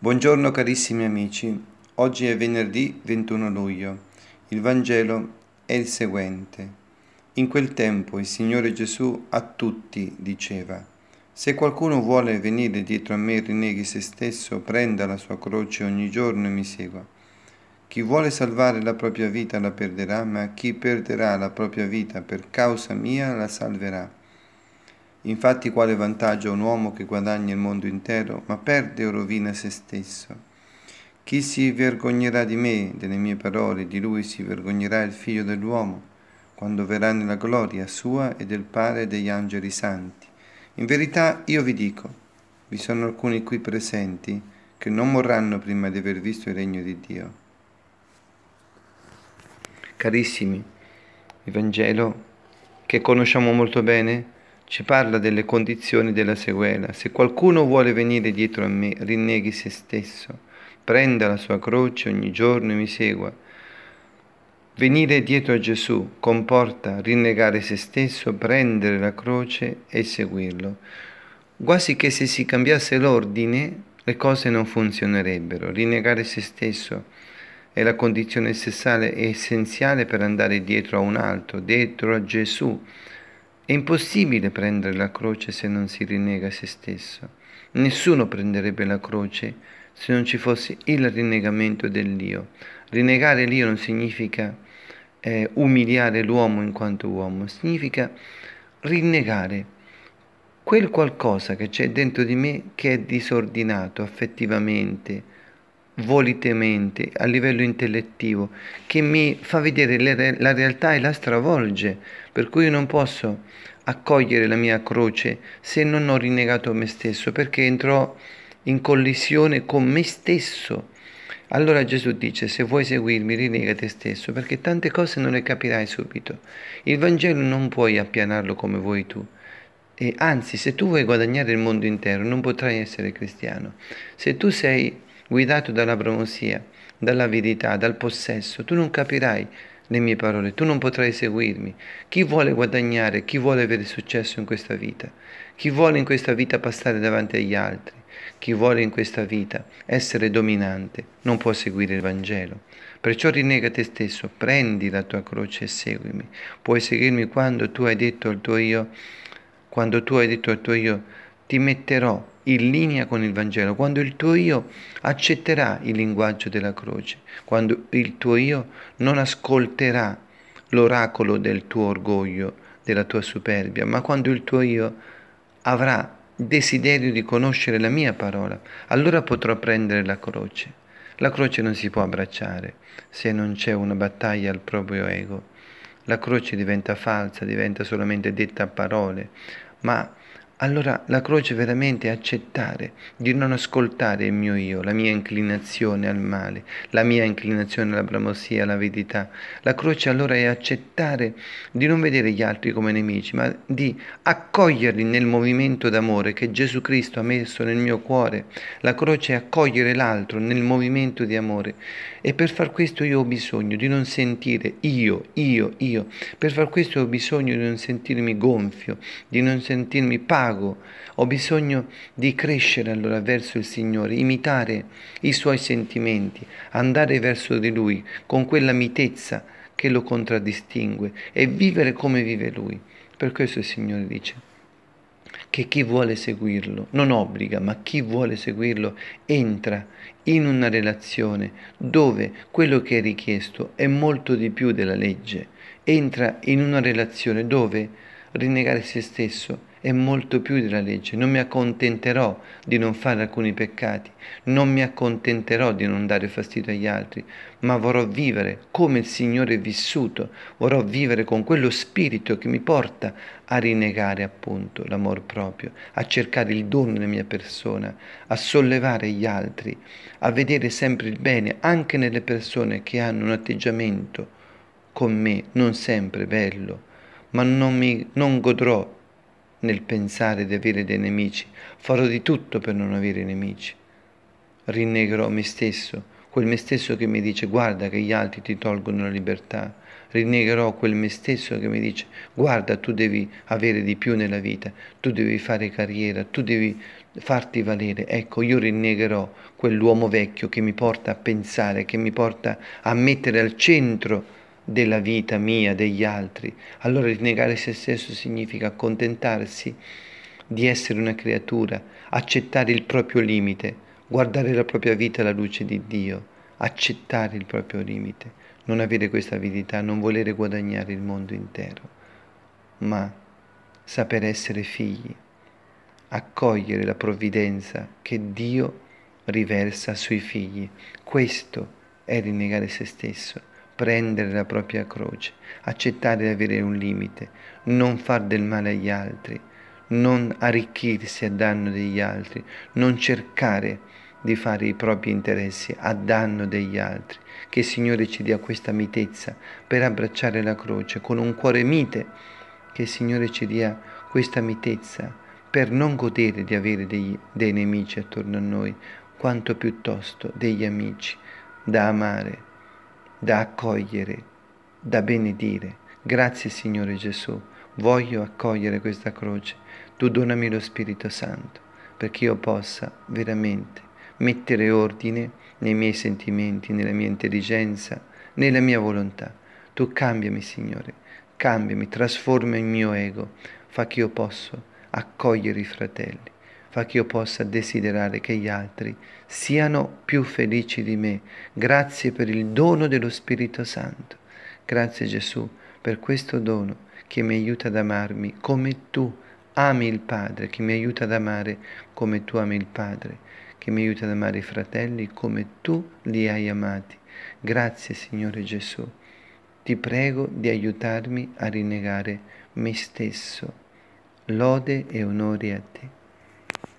Buongiorno carissimi amici, oggi è venerdì 21 luglio. Il Vangelo è il seguente. In quel tempo il Signore Gesù a tutti diceva: Se qualcuno vuole venire dietro a me, rinneghi se stesso, prenda la sua croce ogni giorno e mi segua. Chi vuole salvare la propria vita la perderà, ma chi perderà la propria vita per causa mia la salverà. Infatti quale vantaggio ha un uomo che guadagna il mondo intero, ma perde o rovina se stesso? Chi si vergognerà di me, delle mie parole, di lui si vergognerà il Figlio dell'uomo, quando verrà nella gloria sua e del Padre e degli angeli santi. In verità io vi dico, vi sono alcuni qui presenti che non morranno prima di aver visto il regno di Dio. Carissimi, il Vangelo, che conosciamo molto bene, ci parla delle condizioni della sequela. Se qualcuno vuole venire dietro a me, rinneghi se stesso, prenda la sua croce ogni giorno e mi segua. Venire dietro a Gesù comporta rinnegare se stesso, prendere la croce e seguirlo. Quasi che se si cambiasse l'ordine, le cose non funzionerebbero. Rinnegare se stesso è la condizione essenziale per andare dietro a un altro, dietro a Gesù. È impossibile prendere la croce se non si rinnega se stesso. Nessuno prenderebbe la croce se non ci fosse il rinnegamento dell'io. Rinnegare l'io non significa umiliare l'uomo in quanto uomo, significa rinnegare quel qualcosa che c'è dentro di me che è disordinato affettivamente, volitivamente, a livello intellettivo, che mi fa vedere la realtà e la stravolge, per cui io non posso accogliere la mia croce se non ho rinnegato me stesso, perché entrerò in collisione con me stesso. Allora Gesù dice: se vuoi seguirmi, rinnega te stesso, perché tante cose non le capirai subito. Il Vangelo non puoi appianarlo come vuoi tu. E anzi, se tu vuoi guadagnare il mondo intero, non potrai essere cristiano. Se tu sei guidato dalla bramosia, dalla verità, dal possesso, tu non capirai le mie parole, tu non potrai seguirmi. Chi vuole guadagnare, chi vuole avere successo in questa vita, chi vuole in questa vita passare davanti agli altri, chi vuole in questa vita essere dominante, non può seguire il Vangelo. Perciò rinnega te stesso, prendi la tua croce e seguimi. Puoi seguirmi quando tu hai detto al tuo io, quando tu hai detto al tuo io, ti metterò in linea con il Vangelo, quando il tuo io accetterà il linguaggio della croce, quando il tuo io non ascolterà l'oracolo del tuo orgoglio, della tua superbia, ma quando il tuo io avrà desiderio di conoscere la mia parola, allora potrò prendere la croce. La croce non si può abbracciare se non c'è una battaglia al proprio ego. La croce diventa falsa, diventa solamente detta a parole, ma allora la croce veramente è accettare di non ascoltare il mio io, la mia inclinazione al male, la mia inclinazione alla bramosia, alla verità. La croce allora è accettare di non vedere gli altri come nemici, ma di accoglierli nel movimento d'amore che Gesù Cristo ha messo nel mio cuore. La croce è accogliere l'altro nel movimento di amore. E per far questo io ho bisogno di non sentire io. Per far questo ho bisogno di non sentirmi gonfio, di non sentirmi pago. Ho bisogno di crescere allora verso il Signore, imitare i Suoi sentimenti, andare verso di Lui con quella mitezza che lo contraddistingue e vivere come vive Lui. Per questo il Signore dice che chi vuole seguirlo non obbliga, ma chi vuole seguirlo entra in una relazione dove quello che è richiesto è molto di più della legge, entra in una relazione dove rinnegare se stesso è molto più della legge. Non mi accontenterò di non fare alcuni peccati, non mi accontenterò di non dare fastidio agli altri, ma vorrò vivere come il Signore è vissuto, vorrò vivere con quello spirito che mi porta a rinnegare appunto l'amor proprio, a cercare il dono nella mia persona, a sollevare gli altri, a vedere sempre il bene anche nelle persone che hanno un atteggiamento con me non sempre bello, ma non godrò nel pensare di avere dei nemici, farò di tutto per non avere nemici. Rinnegherò me stesso, quel me stesso che mi dice guarda che gli altri ti tolgono la libertà, rinnegherò quel me stesso che mi dice guarda, tu devi avere di più nella vita, tu devi fare carriera, tu devi farti valere. Ecco, io rinnegherò quell'uomo vecchio che mi porta a pensare, che mi porta a mettere al centro della vita mia, degli altri. Allora rinnegare se stesso significa accontentarsi di essere una creatura, accettare il proprio limite, guardare la propria vita alla luce di Dio, accettare il proprio limite, non avere questa avidità, non volere guadagnare il mondo intero, ma saper essere figli, accogliere la provvidenza che Dio riversa sui figli. Questo è rinnegare se stesso, prendere la propria croce, accettare di avere un limite, non far del male agli altri, non arricchirsi a danno degli altri, non cercare di fare i propri interessi a danno degli altri. Che il Signore ci dia questa mitezza per abbracciare la croce con un cuore mite, che il Signore ci dia questa mitezza per non godere di avere dei nemici attorno a noi, quanto piuttosto degli amici da amare, da accogliere, da benedire. Grazie Signore Gesù, voglio accogliere questa croce. Tu donami lo Spirito Santo perché io possa veramente mettere ordine nei miei sentimenti, nella mia intelligenza, nella mia volontà. Tu cambiami Signore, cambiami, trasforma il mio ego, fa che io possa accogliere i fratelli, fa che io possa desiderare che gli altri siano più felici di me. Grazie per il dono dello Spirito Santo. Grazie Gesù per questo dono che mi aiuta ad amarmi come tu ami il Padre, che mi aiuta ad amare come tu ami il Padre, che mi aiuta ad amare i fratelli come tu li hai amati. Grazie Signore Gesù. Ti prego di aiutarmi a rinnegare me stesso. Lode e onore a te.